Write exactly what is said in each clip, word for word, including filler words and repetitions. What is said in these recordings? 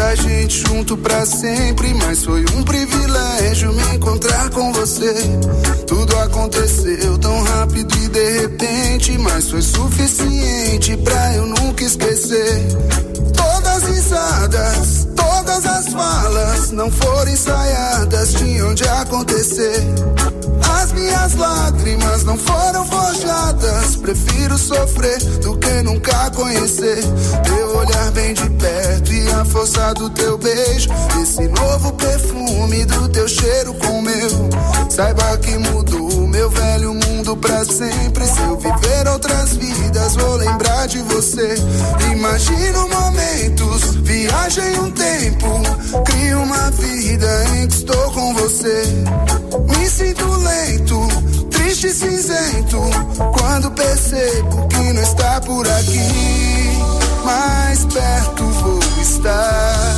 a gente junto pra sempre, mas foi um privilégio me encontrar com você. Tudo aconteceu tão rápido e de repente, mas foi suficiente pra eu nunca esquecer. Todas as risadas, todas as falas não foram ensaiadas, tinham de acontecer. As minhas lágrimas não foram forjadas, prefiro sofrer do que nunca conhecer. Teu olhar bem de perto e a força do teu beijo, esse novo perfume do teu cheiro com o meu. Saiba que mudou o meu velho mundo pra sempre. Se eu viver outras vidas vou lembrar de você. Imagino momentos, viagem um tempo, crio uma vida em que estou com você. Me sinto lento, triste e cinzento, quando percebo que não está por aqui. Mais perto vou estar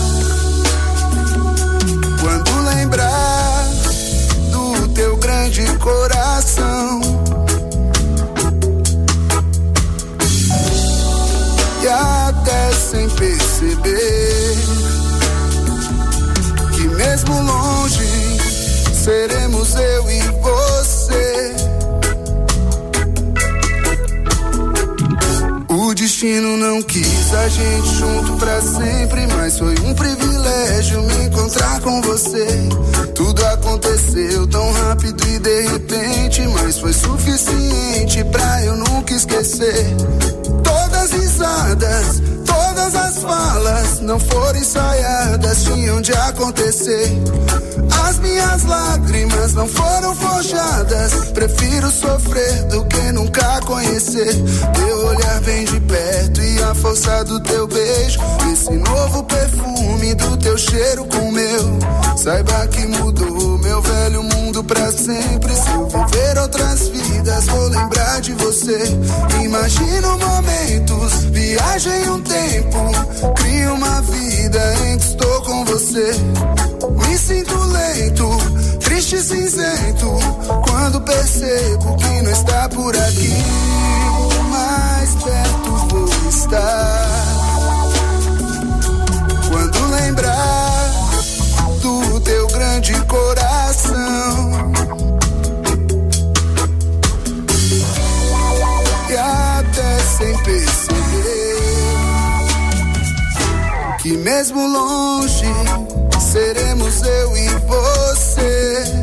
quando lembrar do teu grande coração. E até sem perceber que mesmo longe seremos eu e você. O destino não quis a gente junto pra sempre, mas foi um privilégio me encontrar com você. Tudo aconteceu tão rápido e de repente, mas foi suficiente pra eu nunca esquecer. Todas as risadas, todas as falas não foram ensaiadas, tinham de acontecer. As minhas lágrimas não foram forjadas, prefiro sofrer do que nunca conhecer. Teu olhar bem de perto e a força do teu beijo, esse novo perfume do teu cheiro com o meu. Saiba que mudou meu velho mundo pra sempre. Se eu viver outras vidas vou lembrar de você. Imagino momentos, viagem um tempo, crio uma vida em que estou com você. Me sinto lento, triste e cinzento, quando percebo que não está por aqui. Mais perto vou estar quando lembrar do teu grande coração. E até sem perceber que mesmo longe seremos eu e você.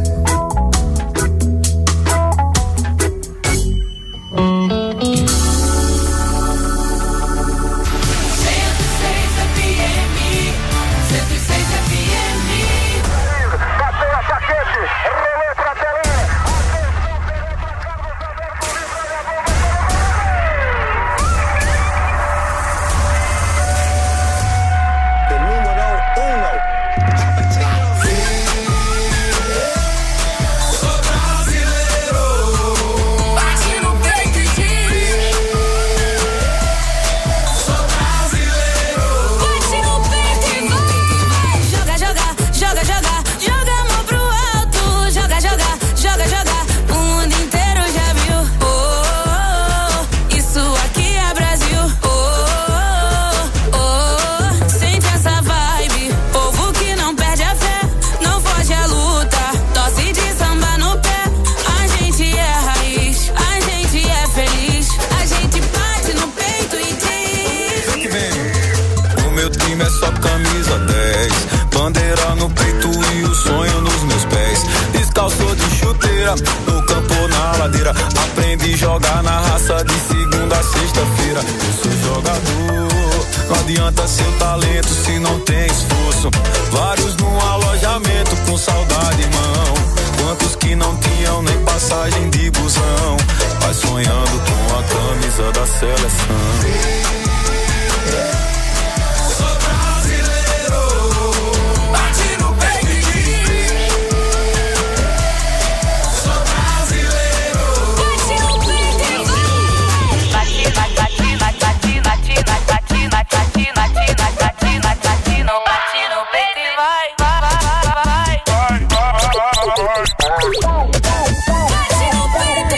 No campo ou na ladeira, aprendi a jogar na raça de segunda a sexta-feira. Eu sou jogador, não adianta seu talento se não tem esforço. Vários num alojamento com saudade, irmão. Quantos que não tinham nem passagem de busão, vai sonhando com a camisa da seleção.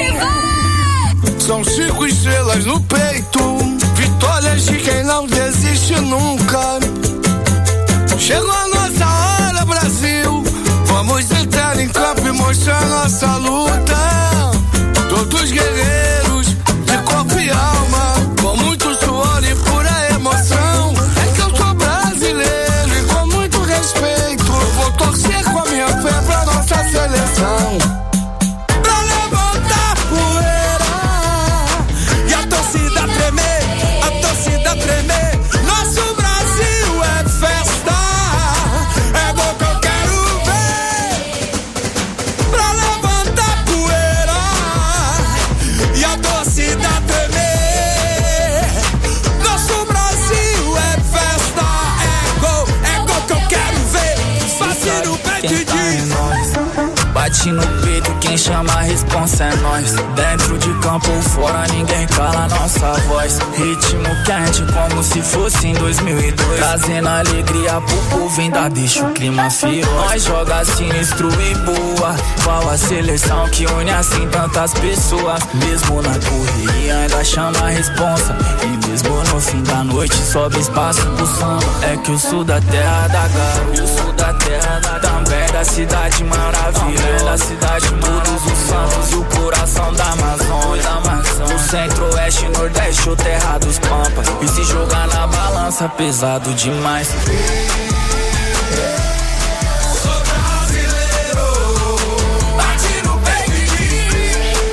São cinco estrelas no peito, vitórias de quem não desiste. Essa é a nossa luta, todos guerreiros de corpo e alma, com muito suor e pura emoção. É que eu sou brasileiro e com muito respeito eu vou torcer com a minha fé pra nossa seleção. Pra levantar poeira e a torcida tremer, a torcida tremer. Nosso Brasil é festa, é gol que eu quero ver. Pra levantar poeira e a torcida tremer. Nosso Brasil é festa, é gol, é gol que eu quero ver. Bate no peito e diz: bate no peito, quem chama a responsa é nós. Dentro de campo ou fora, ninguém cala nossa voz. Ritmo quente como se fosse em dois mil e dois, trazendo alegria pro povo, ainda deixa o clima feroz. Nós joga sinistro e boa, qual a seleção que une assim tantas pessoas. Mesmo na correria ainda chama a responsa, e mesmo no fim da noite sobe espaço pro samba. É que eu sou da terra da Garo, eu sou da terra da também da cidade maravilha, da cidade todos os santos e o coração da Amazônia, da Amazônia. Do centro-oeste, nordeste ou terra dos pampas, e se jogar na balança pesado demais. Sou brasileiro, bate no peito e diz: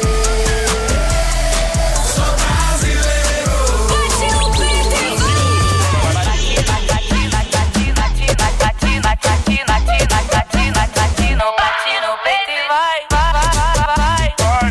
sou brasileiro, bate no peito e vai, vai, vai, vai.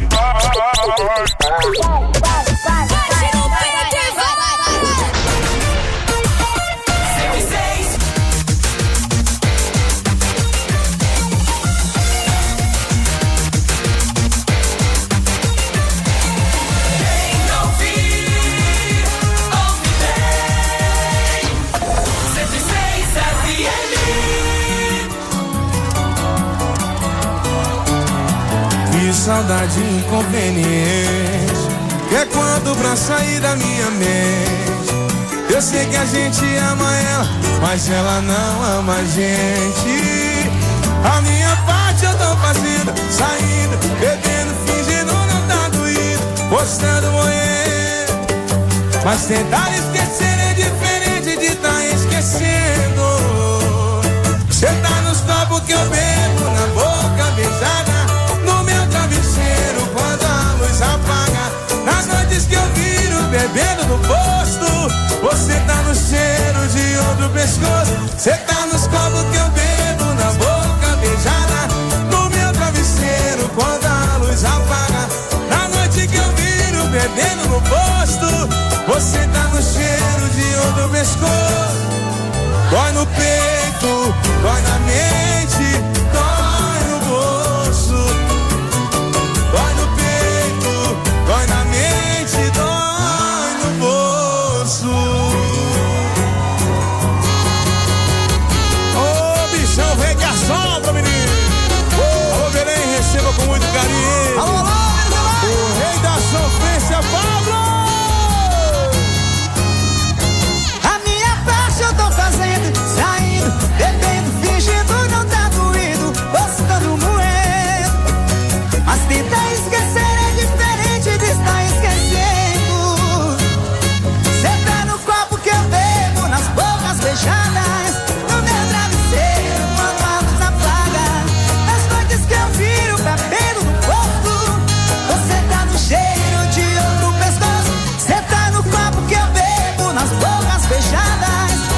saudade inconveniente, que é quando pra sair da minha mente. Eu sei que a gente ama ela, mas ela não ama a gente. A minha parte eu tô fazendo, saindo, bebendo, fingindo não tá doído, postando morrendo. Mas tentar esquecer é diferente de tá esquecendo. Cê tá nos copos que eu bebo, na boca beijada, no meu travesseiro quando a luz apaga. Nas noites que eu viro bebendo no posto, você tá no cheiro de outro pescoço. Cê tá nos copos que eu bebo, na boca beijada, no meu travesseiro quando a luz apaga. Na noite que eu viro bebendo no posto, você tá no cheiro de outro pescoço. Dói no peito, dói na mente, dói no bolso. Dói no peito, dói na mente, dói no bolso. Ô oh, bichão, vem que assopra, menino. uh. Alô, Belém, receba com muito carinho. Alô, alô, o rei da sofrência, Pablo. Saindo, bebendo, fingindo não tá doído, postando moendo. Mas tentar esquecer é diferente de estar esquecendo. Cê tá no copo que eu bebo, nas bocas beijadas, no meu travesseiro quando a luz apaga. Nas noites que eu viro bebendo no posto, você tá no cheiro de outro pescoço. Cê tá no copo que eu bebo, nas bocas beijadas,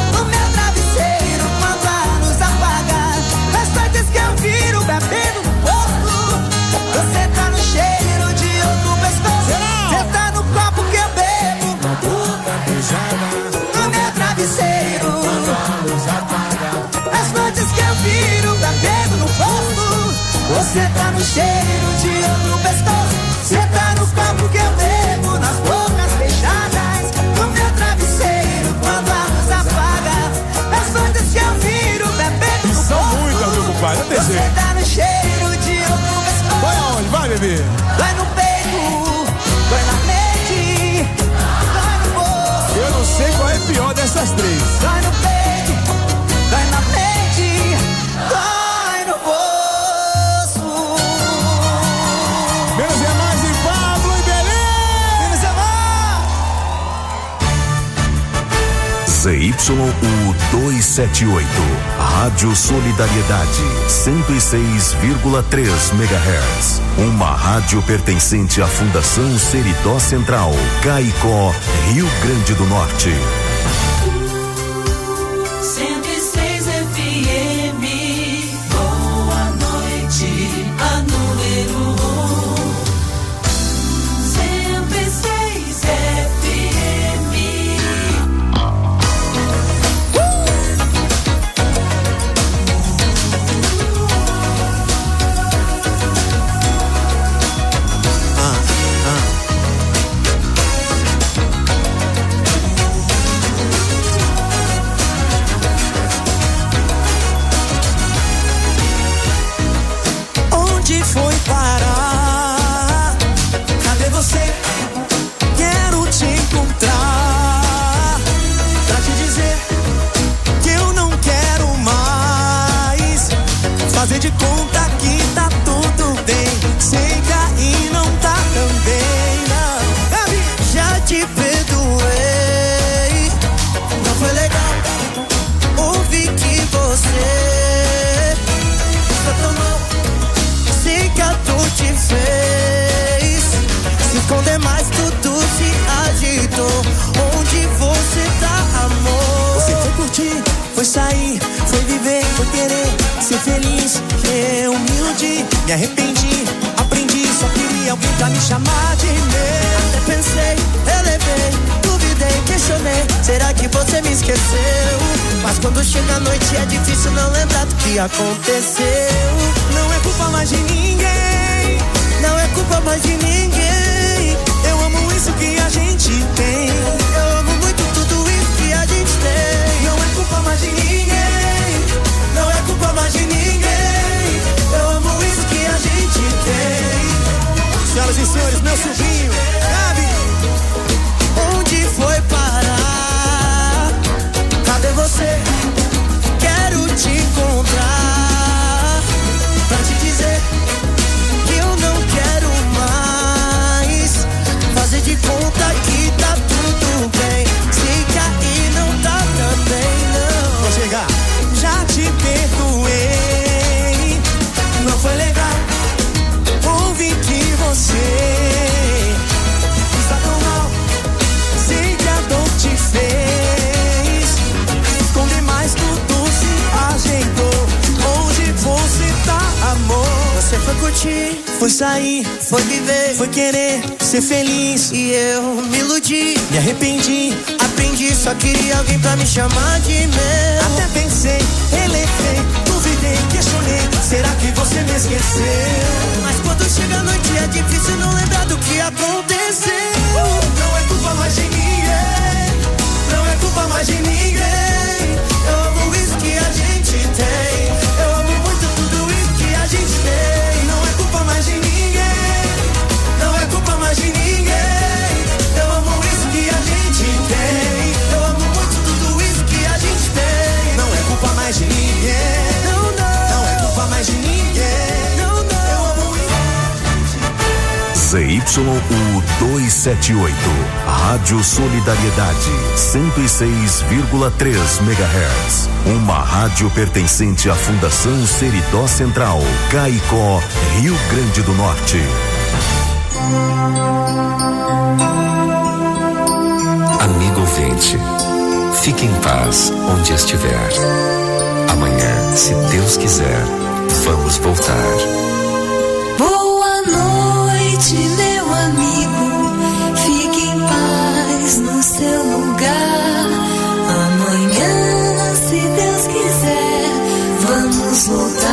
bebendo no posto, você tá no cheiro de outro pescoço. Você tá no copo que eu bebo, na boca beijada, no meu travesseiro quando a luz apaga. As noites que eu viro bebendo no posto, você tá no cheiro de outro pescoço. Você tá no copo que eu bebo, nas bocas beijadas, no meu travesseiro quando a luz apaga. As noites que eu viro bebendo no posto, pai, não tem você jeito. Tá no cheiro de outro pescoço. Vai aonde? Vai, bebê. Dói no peito, dói na mente, dói no bolso. Eu não sei qual é pior dessas três. Dói no peito, dói na mente, dói no bolso. Z Y U duzentos e setenta e oito, Rádio Solidariedade, cento e seis vírgula três megahertz. Uma rádio pertencente à Fundação Seridó Central, Caicó, Rio Grande do Norte. cento e seis F M, boa noite, a número um. cento e seis F M. Ah, ah. Onde foi parar? Cadê você? Quero te encontrar pra te dizer que eu não quero mais fazer de conta que tá tudo bem. Sei que aí não tá também, não. Gabi, já te perdoei. Não foi legal ouvir que você está tão mal. Sei que a dor te fez se esconder mais, tudo se agitou. Onde você tá, amor? Você foi curtir, foi sair, foi viver, foi querer ser feliz. Eu me iludi, me arrependi, aprendi, só queria alguém pra me chamar de meu. Até pensei, relevei, duvidei, questionei, será que você me esqueceu? Mas quando chega a noite é difícil não lembrar do que aconteceu. Não é culpa mais de ninguém, não é culpa mais de ninguém. Eu amo isso que a gente tem, eu amo muito tudo isso que a gente tem. Não é culpa mais de ninguém, não é culpa mais de ninguém. Eu amo isso que a gente tem. Senhoras e senhores, meu sobrinho, Gabi. Onde foi parar? Cadê você? Quero te encontrar pra te dizer que eu não quero mais fazer de conta que tá tudo bem. Se cair não tá também, não. Vou chegar. Já te perdoei. Não foi legal ouvir que você está tão mal. Sei que a dor te fez esconder mais, tudo se ajeitou. Onde você tá, amor? Você foi curtir, foi sair, foi viver, foi querer ser feliz. E eu me iludi, me arrependi, aprendi, só queria alguém pra me chamar de meu. Até pensei, relevei, duvidei, questionei, será que você me esqueceu? Mas quando chega a noite é difícil não lembrar do que aconteceu. Não é culpa mais de ninguém, não é culpa mais de ninguém. Eu amo isso que a gente tem, eu amo muito tudo isso que a gente tem. Não é culpa mais de ninguém, não é culpa mais de ninguém. Eu amo isso que a gente tem, eu amo muito tudo isso que a gente tem. Não é culpa mais de ninguém, não, não, não é culpa mais de ninguém, não, não. Eu amo isso. Z Y U duzentos e setenta e oito, Rádio Solidariedade, cento e seis vírgula três megahertz. Uma rádio pertencente à Fundação Seridó Central, Caicó, Rio Grande do Norte. Amigo ouvinte, fique em paz onde estiver. Amanhã, se Deus quiser, vamos voltar. Boa noite, meu amigo. Fique em paz no seu lugar. Amanhã, se Deus quiser, vamos voltar.